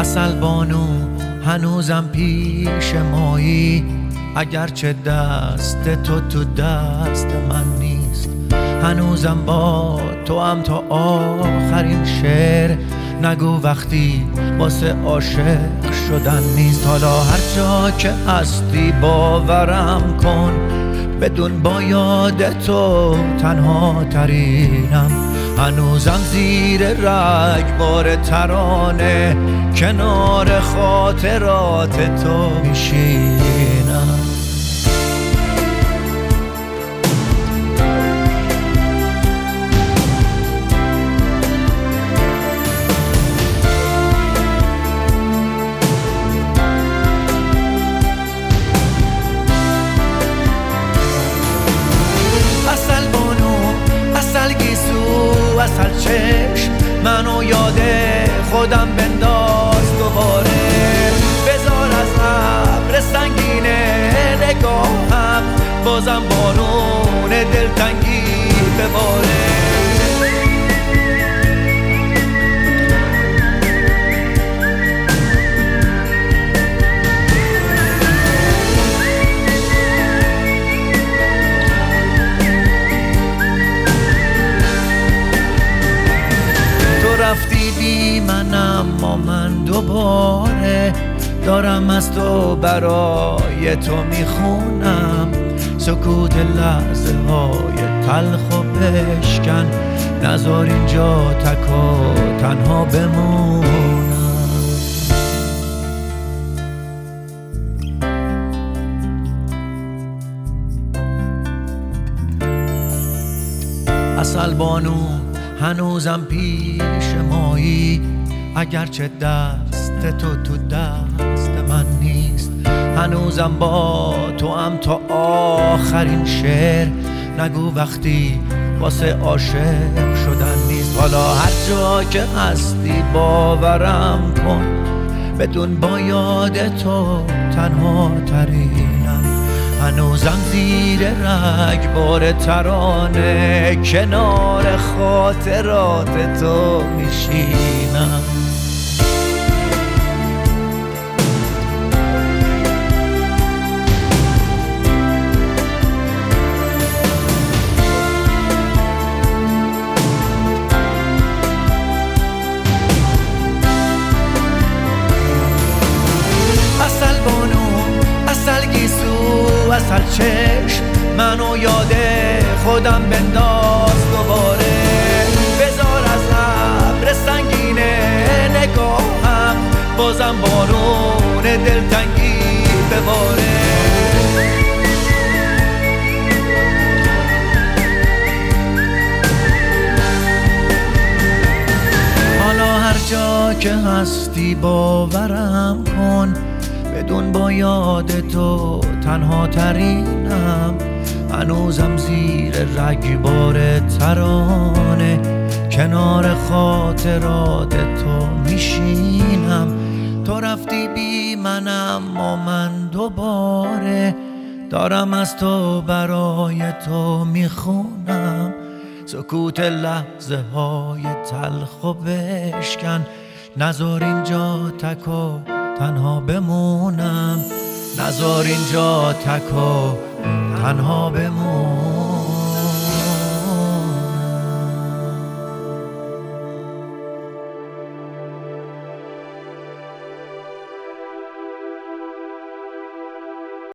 عسل بانو هنوزم پیش مایی، اگرچه دست تو دست من نیست. هنوزم با تو هم تا آخرین شعر، نگو وقتی واسه عاشق شدن نیست. حالا هر جا که هستی باورم کن، بدون با یاد تو تنها ترینم. هنوزم زیر رگبار ترانه، کنار خاطرات تو میشینم. عسل چشم منو یاد خودم بنداز دوباره. بذار از ابر سنگین نگاهم بازم بارون دلتنگی بباره. رفتی بی من اما من دوباره دارم از تو برای تو میخونم. سکوت لحظه های تلخ و بشکن، نذار اینجا تک و تنها بمونم. عسل بانو هنوزم پیش مایی، اگرچه دست تو دست من نیست. هنوزم با تو هم تا آخرین شعر، نگو وقتی واسه عاشق شدن نیست. حالا هر جا که هستی باورم کن، بدون با یاد تو تنها ترینم. هنوزم زیر رگبار ترانه، کنار خاطرات تو میشینم. عسل بانو عسل گیسو عسل چشم منو یاد خودم بنداز دوباره. بذار از ابر سنگین نگاهم بازم بارون دلتنگی بباره. حالا هر جا که هستی باورم کن، بدون با یاد تو تنها ترینم. هنوزم زیر رگبار ترانه، کنار خاطرات تو میشینم. تو رفتی بی من اما من دوباره دارم از تو برای تو میخونم. سکوت لحظه های تلخ و بشکن، نذار اینجا تک و تنها بمونم. نذار اینجا تک و تنها بمونم.